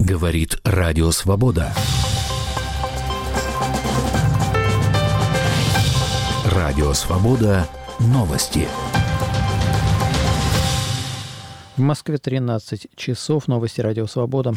Говорит Радио Свобода. Радио Свобода. Новости. В Москве 13 часов. Новости Радио Свобода.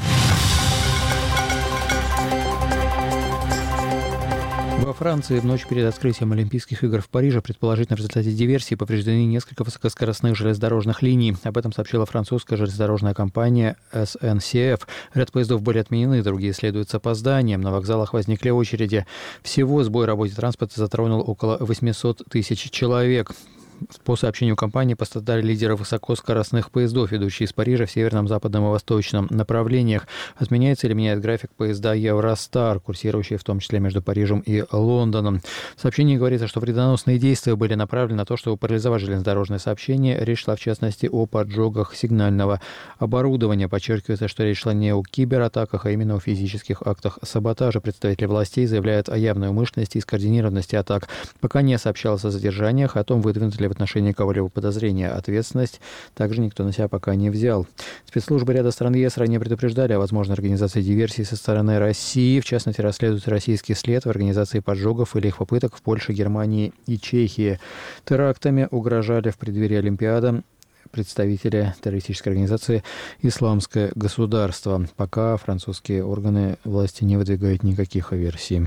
Во Франции в ночь перед открытием Олимпийских игр в Париже, предположительно в результате диверсии, повреждены несколько высокоскоростных железнодорожных линий. Об этом сообщила французская железнодорожная компания SNCF. Ряд поездов были отменены, другие следуют с опозданием. На вокзалах возникли очереди. Всего сбой работы транспорта затронул около 800 тысяч человек. По сообщению компании, пострадали лидеры высокоскоростных поездов, ведущие из Парижа в северном, западном и восточном направлениях. Отменяется или меняет график поезда «Евростар», курсирующие в том числе между Парижем и Лондоном. В сообщении говорится, что вредоносные действия были направлены на то, чтобы парализовать железнодорожное сообщение. Речь шла, в частности, о поджогах сигнального оборудования. Подчеркивается, что речь шла не о кибератаках, а именно о физических актах саботажа. Представители властей заявляют о явной умышленности и скоординированности атак. Пока не сообщалось о задержаниях, о том, выдвинут ли в отношении кого-либо подозрения. Ответственность также никто на себя пока не взял. Спецслужбы ряда стран ЕС ранее предупреждали о возможной организации диверсий со стороны России. В частности, расследуют российский след в организации поджогов или их попыток в Польше, Германии и Чехии. Терактами угрожали в преддверии Олимпиады представители террористической организации «Исламское государство». Пока французские органы власти не выдвигают никаких версий.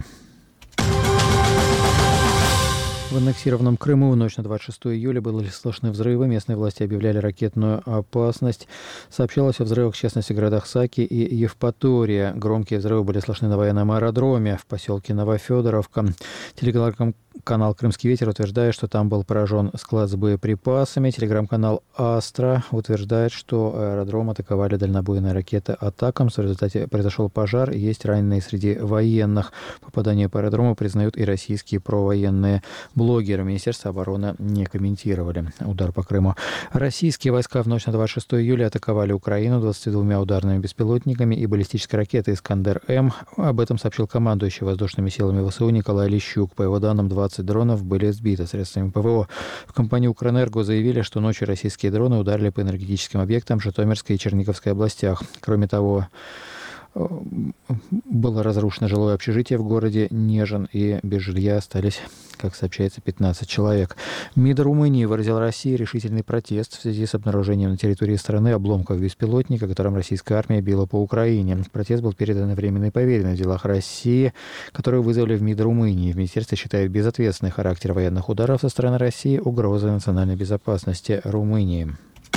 В аннексированном Крыму в ночь на 26 июля были слышны взрывы. Местные власти объявляли ракетную опасность. Сообщалось о взрывах, в частности, в городах Саки и Евпатория. Громкие взрывы были слышны на военном аэродроме в поселке Новофедоровка. Телеграм-канал «Крымский ветер» утверждает, что там был поражен склад с боеприпасами. Телеграм-канал «Астра» утверждает, что аэродром атаковали дальнобойные ракеты «Атакамс». В результате произошел пожар. Есть раненые среди военных. Попадание по аэродрому признают и российские провоенные блогеры. Министерства обороны не комментировали удар по Крыму. Российские войска в ночь на 26 июля атаковали Украину 22 ударными беспилотниками и баллистической ракетой «Искандер-М». Об этом сообщил командующий воздушными силами ВСУ Николай Лещук. По его данным, 20 дронов были сбиты средствами ПВО. В компании «Укрэнерго» заявили, что ночью российские дроны ударили по энергетическим объектам в Житомирской и Черниговской областях. Кроме того, было разрушено жилое общежитие в городе Нежин, и без жилья остались, как сообщается, 15 человек. МИД Румынии выразил России решительный протест в связи с обнаружением на территории страны обломков беспилотника, которым российская армия била по Украине. Протест был передан временной поверенной в делах России, которую вызвали в МИД Румынии. В министерстве считают безответственный характер военных ударов со стороны России угрозой национальной безопасности Румынии.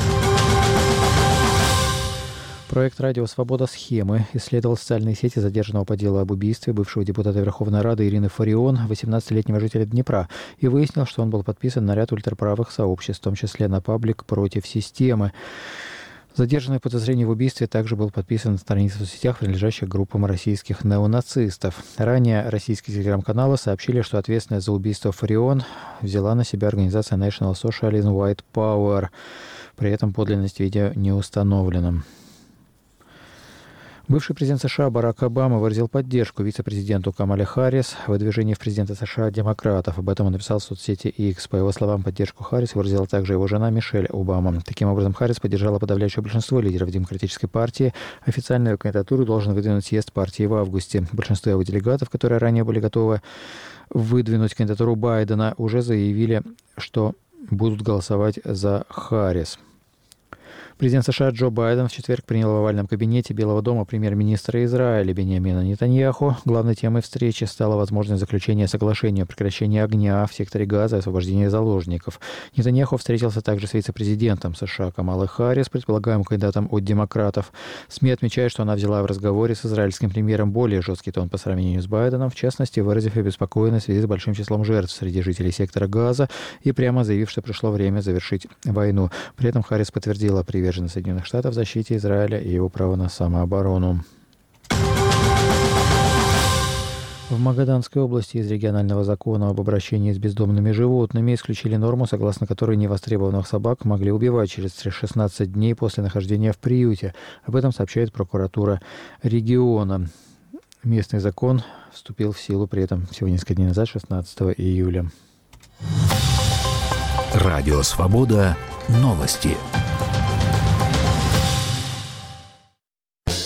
Проект «Радио Свобода. Схемы» исследовал социальные сети задержанного по делу об убийстве бывшего депутата Верховной Рады Ирины Фарион, 18-летнего жителя Днепра, и выяснил, что он был подписан на ряд ультраправых сообществ, в том числе на паблик «Против системы». Задержанный в подозрении в убийстве также был подписан на страницах в соцсетях, принадлежащих группам российских неонацистов. Ранее российские телеграм-каналы сообщили, что ответственность за убийство Фарион взяла на себя организация National Socialism White Power. При этом подлинность видео не установлена. Бывший президент США Барак Обама выразил поддержку вице-президенту Камале Харрис в выдвижении в президенты США демократов. Об этом он написал в соцсети X. По его словам, поддержку Харрис выразила также его жена Мишель Обама. Таким образом, Харрис поддержала подавляющее большинство лидеров Демократической партии. Официальную кандидатуру должен выдвинуть съезд партии в августе. Большинство его делегатов, которые ранее были готовы выдвинуть кандидатуру Байдена, уже заявили, что будут голосовать за Харрис. Президент США Джо Байден в четверг принял в овальном кабинете Белого дома премьер-министра Израиля Биньямина Нетаньяху. Главной темой встречи стало возможность заключения соглашения о прекращении огня в секторе Газа и освобождении заложников. Нетаньяху встретился также с вице-президентом США Камалой Харрис, предполагаемым кандидатом от демократов. СМИ отмечают, что она взяла в разговоре с израильским премьером более жесткий тон по сравнению с Байденом, в частности, выразив обеспокоенность в связи с большим числом жертв среди жителей сектора Газа и прямо заявив, что пришло время завершить войну. При этом Харрис подтвердила приверженность Соединенных Штатов в защите Израиля и его права на самооборону. В Магаданской области из регионального закона об обращении с бездомными животными исключили норму, согласно которой невостребованных собак могли убивать через 16 дней после нахождения в приюте. Об этом сообщает прокуратура региона. Местный закон вступил в силу при этом всего несколько дней назад, 16 июля. Радио Свобода. Новости.